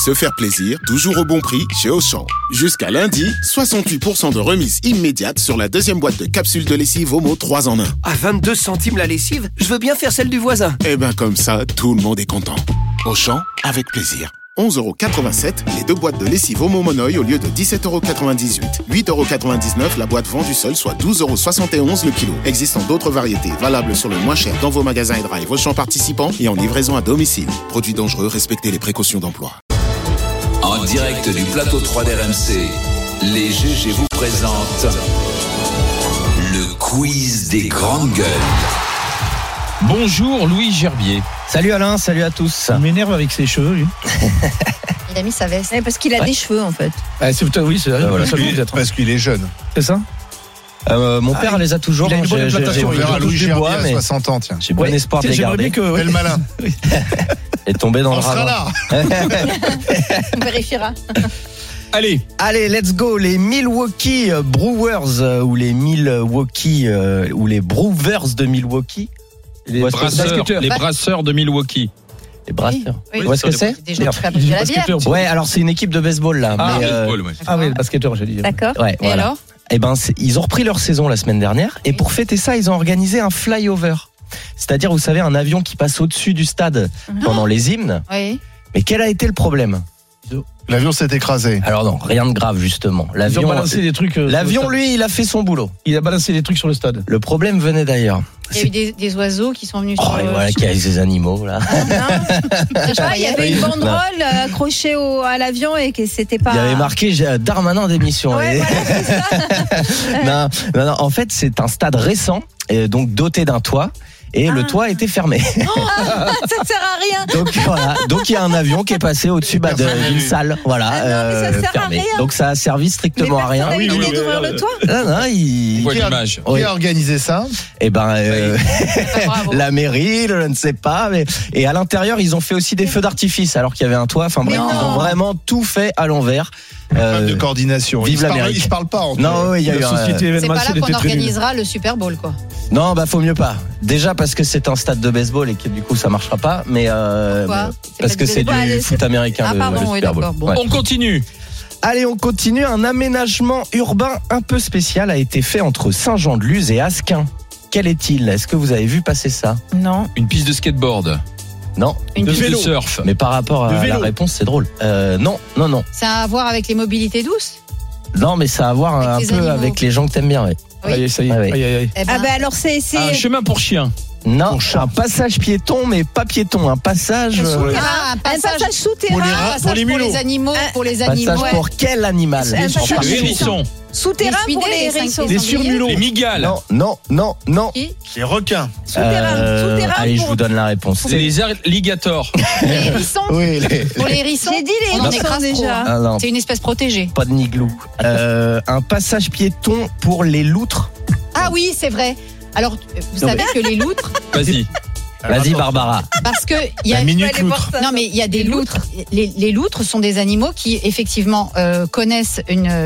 Se faire plaisir, toujours au bon prix chez Auchan. Jusqu'à lundi, 68% de remise immédiate sur la deuxième boîte de capsules de lessive Omo 3 en 1. À 22 centimes la lessive, je veux bien faire celle du voisin. Et ben comme ça, tout le monde est content. Auchan, avec plaisir. 11,87€ les 2 boîtes de lessive Omo Monoï au lieu de 17,98€. 8,99€ la boîte vendue seule, soit 12,71€ le kilo. Existant d'autres variétés, valables sur le moins cher dans vos magasins et drive Auchan participants et en livraison à domicile. Produits dangereux, respectez les précautions d'emploi. En direct du plateau 3 d'RMC, les GG vous présentent le quiz des grandes gueules. Bonjour Louis Gerbier. Salut Alain, salut à tous. Il m'énerve avec ses cheveux, lui. Il a mis sa veste. Parce qu'il a des cheveux, en fait. Ah, c'est vrai. Voilà. Parce qu'il est jeune. C'est ça? Mon père les a toujours. Il a une bonne implantation. On verra Louis Gerbier à 60 ans, tiens. J'ai bon espoir de les garder. Quel malin. Et tomber dans On le sera ravin. là. On vérifiera. Allez, Let's go. Les Milwaukee Brewers ou les Milwaukee ou les Brewers de Milwaukee. Les brasseurs de Milwaukee. Les brasseurs. Oui. Où est-ce que c'est? Des gens qui fabriquent de la bière. Ouais, alors c'est une équipe de baseball là. Ah, mais, baseball, ouais. Ah oui, le basketteur, j'ai dit. D'accord. Ouais, Et voilà. alors? Eh ben, ils ont repris leur saison la semaine dernière et pour fêter ça, ils ont organisé un flyover. C'est-à-dire, vous savez, un avion qui passe au-dessus du stade pendant les hymnes. Oui. Mais quel a été le problème? L'avion s'est écrasé. Alors non, rien de grave justement. Ils ont balancé des trucs. L'avion, lui, il a fait son boulot. Il a balancé des trucs sur le stade. Le problème venait d'ailleurs. Il y a eu des oiseaux qui sont venus Oh, sur et le... voilà qu'il y a ces animaux là. Il y avait une banderole accrochée à l'avion et que c'était pas... Il y avait marqué Darmanin d'émission. Ouais, voilà, c'est ça. non, en fait, c'est un stade récent, donc doté d'un toit. Et le toit était fermé. Ça ne sert à rien. Donc voilà, donc il y a un avion qui est passé au-dessus d'une salle, voilà, mais ça sert fermée. à rien. Donc ça a servi strictement à rien. Mais personne n'a eu l'idée d'ouvrir le toit. Non, On voit l'image. Qui a organisé ça? Eh ben, Bravo. la mairie, je ne sais pas, mais et à l'intérieur ils ont fait aussi des feux d'artifice alors qu'il y avait un toit. Enfin bref, Mais ils ont non. vraiment tout fait à l'envers. Problème de coordination. Vive l'Amérique. Ils se parlent pas entre eux. Non, il y a eu La société C'est pas événementielle là qu'on était très nulle. organisera le Super Bowl, quoi. Non, bah faut mieux pas. Déjà parce que c'est un stade de baseball et que du coup ça marchera pas, mais Pourquoi? parce que c'est du foot américain. Ah, pardon, oui, Super Bowl. d'accord. Bon. Ouais. On continue. Allez, on continue. Un aménagement urbain un peu spécial a été fait entre Saint-Jean-de-Luz et Asquin. Quel est-il? Est-ce que vous avez vu passer ça? Non. Une piste de skateboard. Non. Une De piste. surf. Mais par rapport à la réponse, c'est drôle. Non. Ça a à voir avec les mobilités douces? Non, mais ça a à voir un Avec les peu animaux. avec les gens que t'aimes bien. Ouais. Oui. Aïe, ça y est. Ah oui. Aïe. Eh ben, alors c'est Un chemin pour chien. Non, un passage piéton, mais pas piéton, un passage. un passage souterrain. pour les animaux. Pour les animaux. Passage ouais. pour quel animal? Un passage Les hérissons. Souterrain Les pour suidés, les les hérissons. cinq- Les surmulots. Les migales. Non. Qui? Les requins. Souterrain Allez, je pour... vous donne la réponse. C'est les alligators. Les hérissons. Oui, Pour les hérissons. J'ai dit les On en hérissons écrase trop, déjà. hein. Ah, non, C'est une espèce protégée. pas de niglou. Un passage piéton pour les loutres. Ah oui, c'est vrai. Alors, vous savez que les loutres, Vas-y. Vas-y, Barbara. parce que il y a La minute loutre. non mais il y a des loutres. Les loutres sont des animaux qui effectivement connaissent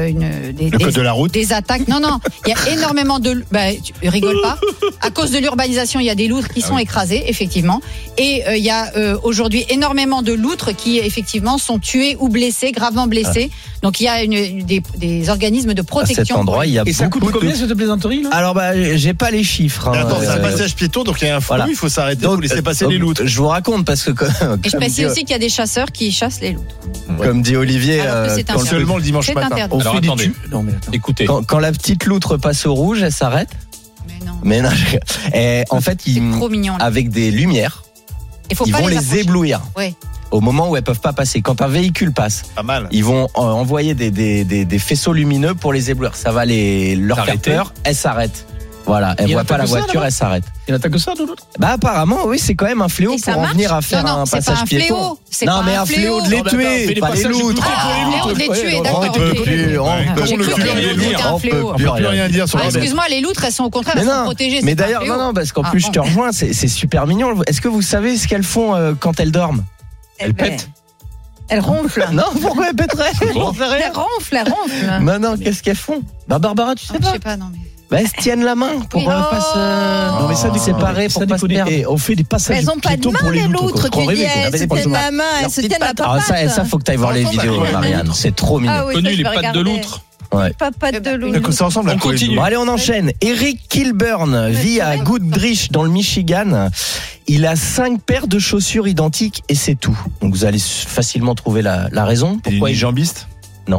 Le code de la route. des attaques. Non, il y a énormément de... tu rigoles pas. À cause de l'urbanisation, il y a des loutres qui sont écrasées, effectivement. Et il y a aujourd'hui énormément de loutres qui, effectivement, sont tuées ou blessées, gravement blessées. Donc, il y a des organismes de À protection. cet endroit, il y a Et ça coûte beaucoup combien de... cette plaisanterie là? Alors, j'ai pas les chiffres. Mais attends, c'est un Euh, passage piéton, donc il y a un flou, voilà. il faut s'arrêter, vous laissez passer les loutres. Je vous raconte parce que Et je précise aussi qu'il y a des chasseurs qui chassent les loutres. comme dit Olivier, Alors que c'est quand, interdit. Seulement le dimanche C'est matin. interdit. on Alors, fait du attendez. Non, mais attends. Écoutez. quand la petite loutre passe au rouge, elle s'arrête. Mais non, Mais non, et en fait, c'est ils, trop mignon. Là. avec des lumières, Il faut ils pas vont les approcher. éblouir. Ouais. Au moment où elles peuvent pas passer. Quand un véhicule passe, Pas mal. ils vont envoyer des faisceaux lumineux pour les éblouir. Ça va leur faire S'arrêter. peur. Elles s'arrêtent. Voilà, elles Il y en voient a pas pas la que ça, voiture, là-bas elles s'arrêtent. Il y en a que ça, de l'autre? Bah apparemment, oui, c'est quand même un fléau Et ça pour en marche venir à faire Non, un c'est pas passage un piéton. fléau. C'est Non, pas mais un fléau de les Non, mais attends, fais tuer, des pas les passages loutres. plus près pour les Fléau de les tuer, On d'accord. peut ok. plus, on Ouais. peut J'ai cru plus que les rien loutres dire. étaient un On fléau. peut On peut plus rien dire sur Ah, la bête. excuse-moi, les loutres, elles sont au contraire, Mais elles sont non, protégées. mais c'est pas un d'ailleurs, fléau. non, parce qu'en Ah, plus, bon. je te rejoins, c'est super mignon. Est-ce que vous savez ce qu'elles font quand elles dorment? Elle pète. Elle ronfle. Non, pourquoi elles pèteraient? Bon. Elle ronfle. Non, qu'est-ce qu'elles font? Bah, Barbara, tu sais Ah, Je pas? sais pas, non mais. Bah, elles se tiennent la main pour Oui. pas se Non, mais ça séparer, pour pas se perdre. Et on fait des passages Elles ont pas de piétons main, pour les les loutres. loutres. quoi. Tu dis, Rêver, quoi. elles se tiennent la main, elles se tiennent la Ah, papate. ça, faut que t'ailles voir les vidéos, Marianne. C'est trop mignon. Ah oui, Connu ça, je les vais pattes de regarder. loutre. Papate de loutre. Donc, ça ressemble à On quoi, continue. Bon, allez, on enchaîne. Eric Kilburn vit à Goodrich dans le Michigan. Il a 5 paires de chaussures identiques et c'est tout. Donc vous allez facilement trouver la raison. Pourquoi il jambiste? Non.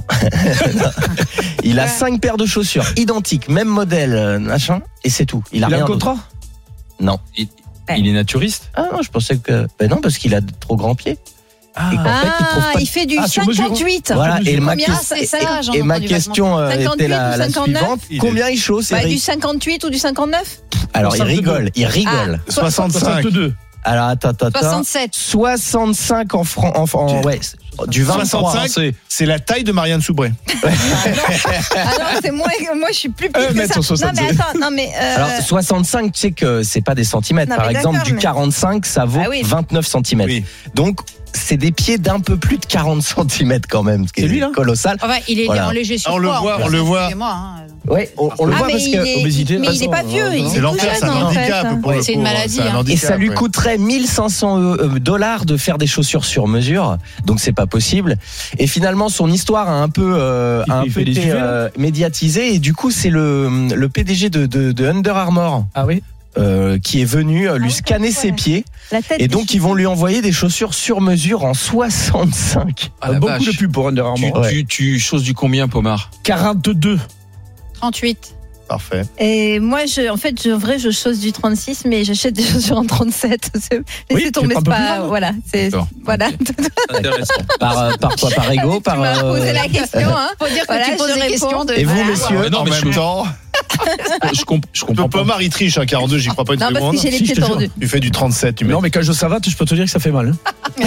Il a 5 paires de chaussures identiques, même modèle, machin, et c'est tout. Il a rien un d'autre. contrat? Non. Il est naturiste. Ah non, je pensais que. Ben non, parce qu'il a de trop grands pieds. Et qu'en fait, il trouve pas. Il fait du sur mesure. 58. Voilà, et ma, Combien c'est ça, j'en et ma entends du question 58 était la ou 59? suivante. Combien il chausse, Bah, du Eric? 58 ou du 59? Alors, il 62. rigole, il rigole. 65. 62. Alors, attends. 67. 65 en francs, ouais, du 23. 65, c'est la taille de Marianne Soubré. Ah non, c'est moi je suis plus petite que ça. Non mais attends, non mais Alors 65, tu sais que c'est pas des centimètres. Non, Par mais exemple, d'accord, du mais- 45, ça vaut Ah oui. 29 centimètres. Oui. Donc c'est des pieds d'un peu plus de 40 centimètres quand même, ce qui C'est est lui, là colossal. Enfin, il est Voilà. en léger surpoids. On le voit, on le voit. Excusez-moi, hein. Ouais, on le ah voit mais parce il que est, obésité, mais il est pas vieux, il C'est est tout l'enfer, c'est jeune un en fait. handicap. pour le C'est une pauvre, maladie, c'est un hein. handicap, et ça lui ouais. coûterait 1500 $ de faire des chaussures sur mesure, donc c'est pas possible. Et finalement, son histoire a un peu, Il fait des été UV, là médiatisée. Et du coup, c'est le PDG de Under Armour Ah oui. qui est venu lui scanner ses pieds. La tête Et donc, ils vont lui envoyer des chaussures sur mesure en 65. Ah, la Beaucoup vache. de pubs pour Under Armour. Tu choses du combien, Pomar? 42. 38. Parfait. Et moi, en fait, en vrai, je chausse du 36, mais j'achète des chaussures en 37. Laissez tomber, c'est un c'est peu pas. plus Voilà. D'accord. Voilà. Intéressant. Par quoi? Par ego? Tu m'as posé la question, hein. Faut dire que Voilà, tu poses je des réponds. questions de. Et vous, Voilà. messieurs? Ouais, non, En mais même temps, je comprends pas. Pomar, il triche, 42, j'y crois pas une Non, parce seconde. que j'ai les Si, pieds je te jure. tordus. Tu fais du 37, tu mets. Non, mais quand je savate, je peux te dire que ça fait mal. Hein.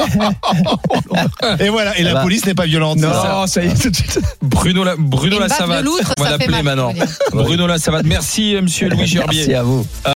Et voilà, et la bah. police n'est pas violente. c'est ça. Non, ça y est, tout de suite. Bruno Une la baffe de savate. loutre, On va ça fait l'appeler mal, maintenant. faut dire. Bruno la savate. Merci, monsieur Louis Gerbier. Merci à vous.